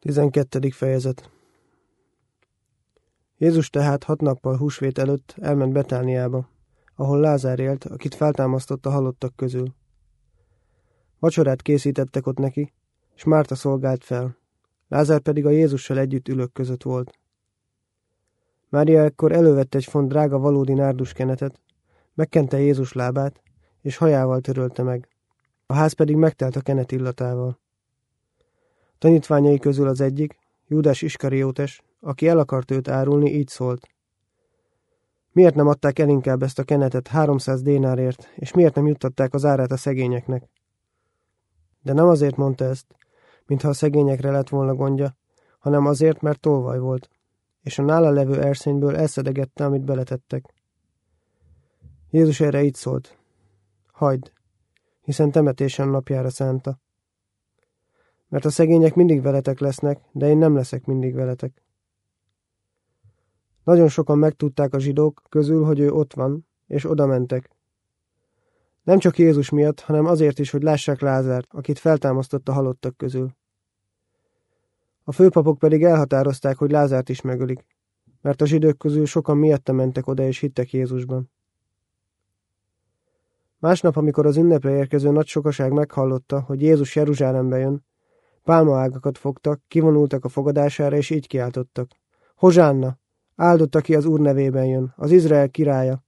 12. fejezet. Jézus tehát 6 nappal húsvét előtt elment Betániába, ahol Lázár élt, akit feltámasztott a halottak közül. Vacsorát készítettek ott neki, és Márta szolgált fel. Lázár pedig a Jézussal együtt ülők között volt. Mária ekkor elővett egy font drága valódi nárduskenetet, megkente Jézus lábát, és hajával törölte meg. A ház pedig megtelt a kenet illatával. Tanítványai közül az egyik, Júdás Iskariótes, aki el akart őt árulni, így szólt. Miért nem adták el inkább ezt a kenetet 300 dénárért, és miért nem juttatták az árát a szegényeknek? De nem azért mondta ezt, mintha a szegényekre lett volna gondja, hanem azért, mert tolvaj volt, és a nála levő erszényből elszedegette, amit beletettek. Jézus erre így szólt. Hagyd, hiszen temetésem napjára szánta. Mert a szegények mindig veletek lesznek, de én nem leszek mindig veletek. Nagyon sokan megtudták a zsidók közül, hogy ő ott van, és oda mentek. Nem csak Jézus miatt, hanem azért is, hogy lássák Lázárt, akit feltámasztott a halottak közül. A főpapok pedig elhatározták, hogy Lázárt is megölik, mert a zsidók közül sokan miatta mentek oda és hittek Jézusban. Másnap, amikor az ünnepre érkező nagy sokaság meghallotta, hogy Jézus Jeruzsálembe jön, pálmaágakat fogtak, kivonultak a fogadására, és így kiáltottak. Hozsánna! Áldott, aki az Úr nevében jön, az Izrael királya!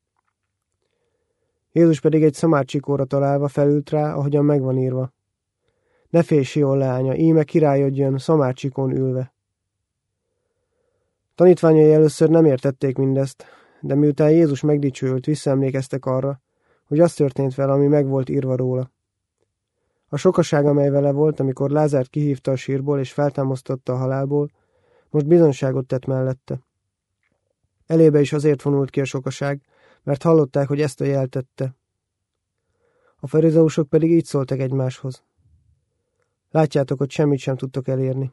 Jézus pedig egy szamárcsikóra találva felült rá, ahogyan megvan írva. Ne félj, Sion leánya, íme királyod jön, szamárcsikón ülve. Tanítványai először nem értették mindezt, de miután Jézus megdicsőült, visszaemlékeztek arra, hogy az történt vele, ami meg volt írva róla. A sokaság, amely vele volt, amikor Lázárt kihívta a sírból és feltámasztotta a halálból, most bizonyságot tett mellette. Elébe is azért vonult ki a sokaság, mert hallották, hogy ezt a jelt tette. A farizeusok pedig így szóltak egymáshoz. Látjátok, hogy semmit sem tudtok elérni.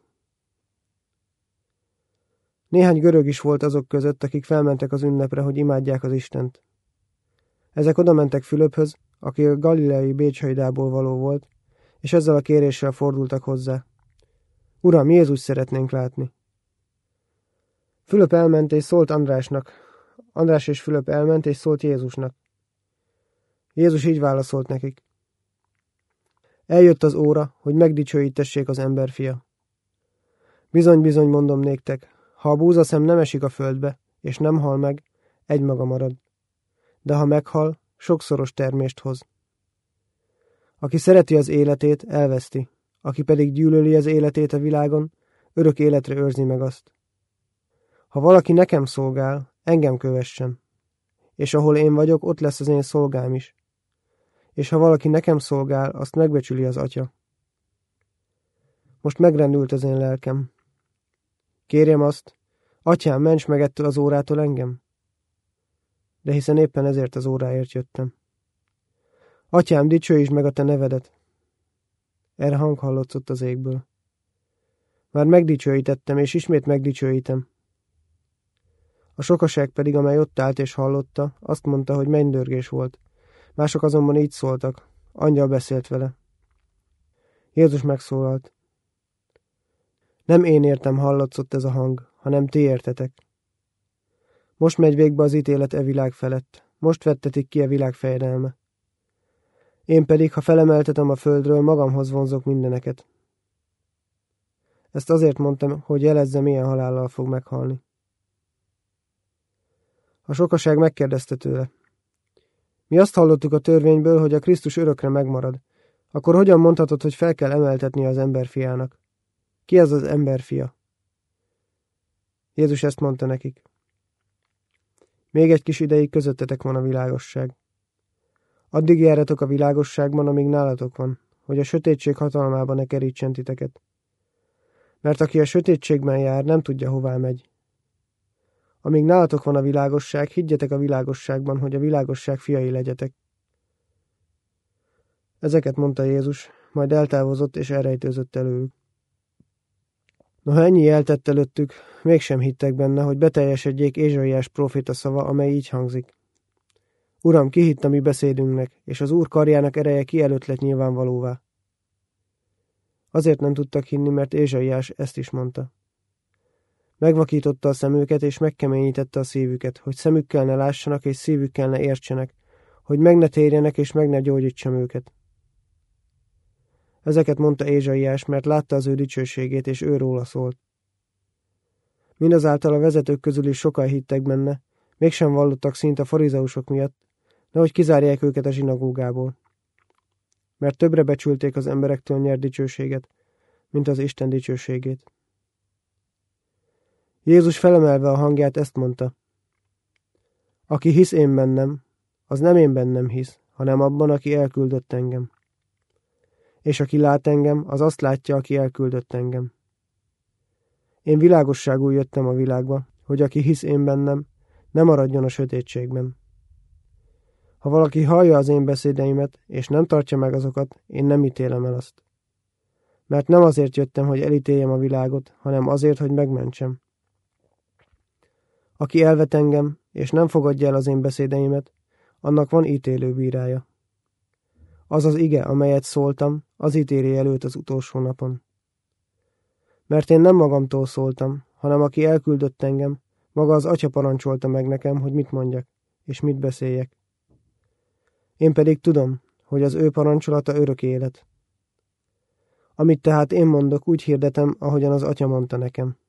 Néhány görög is volt azok között, akik felmentek az ünnepre, hogy imádják az Istent. Ezek oda mentek Fülöphöz, aki a galileai Bécshajdából való volt, és ezzel a kéréssel fordultak hozzá. Uram, Jézus szeretnénk látni. Fülöp elment és szólt Andrásnak. András és Fülöp elment és szólt Jézusnak. Jézus így válaszolt nekik. Eljött az óra, hogy megdicsőítessék az emberfia. Bizony-bizony mondom néktek, ha a búzaszem nem esik a földbe, és nem hal meg, egymaga marad. De ha meghal, sokszoros termést hoz. Aki szereti az életét, elveszti, aki pedig gyűlöli az életét a világon, örök életre őrzi meg azt. Ha valaki nekem szolgál, engem kövessen, és ahol én vagyok, ott lesz az én szolgám is. És ha valaki nekem szolgál, azt megbecsüli az Atya. Most megrendült az én lelkem. Kérjem azt, Atyám, ments meg ettől az órától engem. De hiszen éppen ezért az óráért jöttem. Atyám, dicsőítsd meg a te nevedet. Erre hang hallatszott az égből. Már megdicsőítettem, és ismét megdicsőítem. A sokaság pedig, amely ott állt és hallotta, azt mondta, hogy mennydörgés volt. Mások azonban így szóltak. Angyal beszélt vele. Jézus megszólalt. Nem én értem hallatszott ez a hang, hanem ti értetek. Most megy végbe az ítélet e világ felett. Most vettetik ki a világ fejedelme. Én pedig, ha felemeltetem a földről, magamhoz vonzok mindeneket. Ezt azért mondtam, hogy jelezzem, milyen halállal fog meghalni. A sokaság megkérdezte tőle. Mi azt hallottuk a törvényből, hogy a Krisztus örökre megmarad. Akkor hogyan mondhatod, hogy fel kell emeltetni az emberfiának? Ki az az emberfia? Jézus ezt mondta nekik. Még egy kis ideig közöttetek van a világosság. Addig járjatok a világosságban, amíg nálatok van, hogy a sötétség hatalmába ne kerítsen titeket. Mert aki a sötétségben jár, nem tudja, hová megy. Amíg nálatok van a világosság, higgyetek a világosságban, hogy a világosság fiai legyetek. Ezeket mondta Jézus, majd eltávozott és elrejtőzött előlük. Noha ennyi jeltett előttük, mégsem hittek benne, hogy beteljesedjék Ézsaiás próféta szava, amely így hangzik. Uram, ki hitt a mi beszédünknek, és az Úr karjának ereje ki előtt lett nyilvánvalóvá. Azért nem tudtak hinni, mert Ézsaiás ezt is mondta. Megvakította a szemüket, és megkeményítette a szívüket, hogy szemükkel ne lássanak, és szívükkel ne értsenek, hogy meg ne térjenek, és meg ne gyógyítsam őket. Ezeket mondta Ézsaiás, mert látta az ő dicsőségét, és ő róla szólt. Mindazáltal a vezetők közül is sokan hittek benne, mégsem vallottak szint a farizeusok miatt, nehogy kizárják őket a zsinagógából. Mert többre becsülték az emberektől nyert dicsőséget, mint az Isten dicsőségét. Jézus felemelve a hangját ezt mondta. Aki hisz én bennem, az nem én bennem hisz, hanem abban, aki elküldött engem. És aki lát engem, az azt látja, aki elküldött engem. Én világosságul jöttem a világba, hogy aki hisz én bennem, ne maradjon a sötétségben. Ha valaki hallja az én beszédeimet, és nem tartja meg azokat, én nem ítélem el azt. Mert nem azért jöttem, hogy elítéljem a világot, hanem azért, hogy megmentsem. Aki elvet engem, és nem fogadja el az én beszédeimet, annak van ítélő bírája. Az az ige, amelyet szóltam, az ítéli előtt az utolsó napon. Mert én nem magamtól szóltam, hanem aki elküldött engem, maga az Atya parancsolta meg nekem, hogy mit mondjak, és mit beszéljek. Én pedig tudom, hogy az ő parancsolata örök élet. Amit tehát én mondok, úgy hirdetem, ahogyan az Atya mondta nekem.